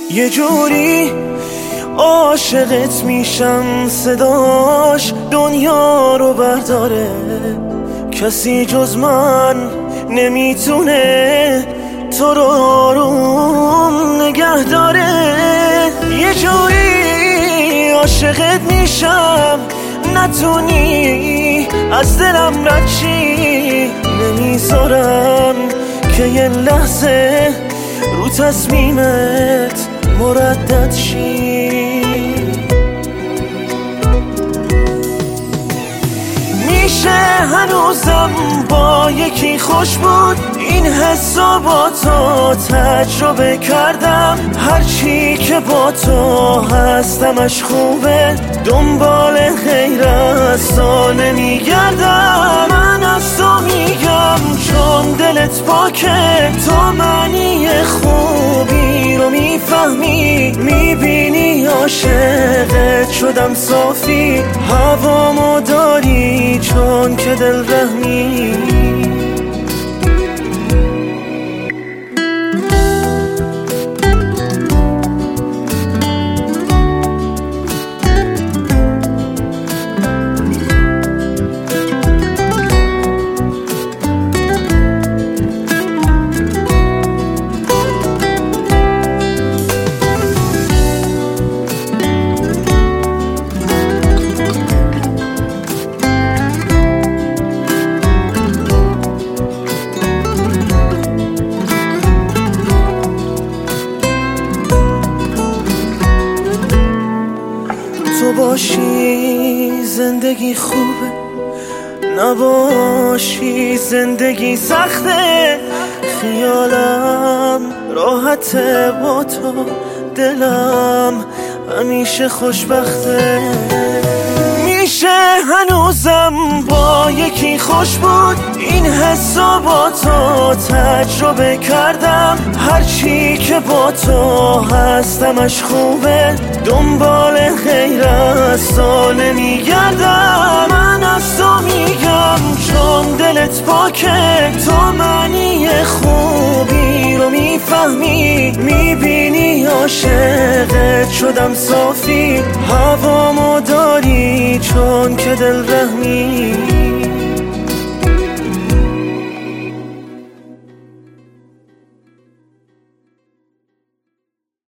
یه جوری عاشقت میشم صداش دنیا رو برداره، کسی جز من نمیتونه تو رو آروم نگه داره. یه جوری عاشقت میشم نتونی از دلم رد شی، نمیذارم که یه لحظه رو تصمیمت مردد شی. میشه هنوزم با یکی خوش بود، این حسا با تو تجربه کردم، هرچی که با تو هستمش خوبه، دنبال غیر از تو نمیگردم. من از تو میگم چون دلت پاکه، تو معنی خوبی رو میفهمی، میبینی عاشقت شدم صافی، هوامو داری چون که دل رحمی. تو باشی زندگی خوبه، نباشی زندگی سخته، خیالم راحته با تو، دلم همیشه خوشبخته. میشه هنوزم با یکی خوش بود، این حسا با تو تجربه کردم، هرچی که با تو هستمش خوبه، دنبال غیر از تو نمیگردم. من از تو میگم چون دلت پاکه، تو معنی خوبی رو میفهمی، میبینی عاشقت شدم صافی، هوامو داری چون که دل رحمی.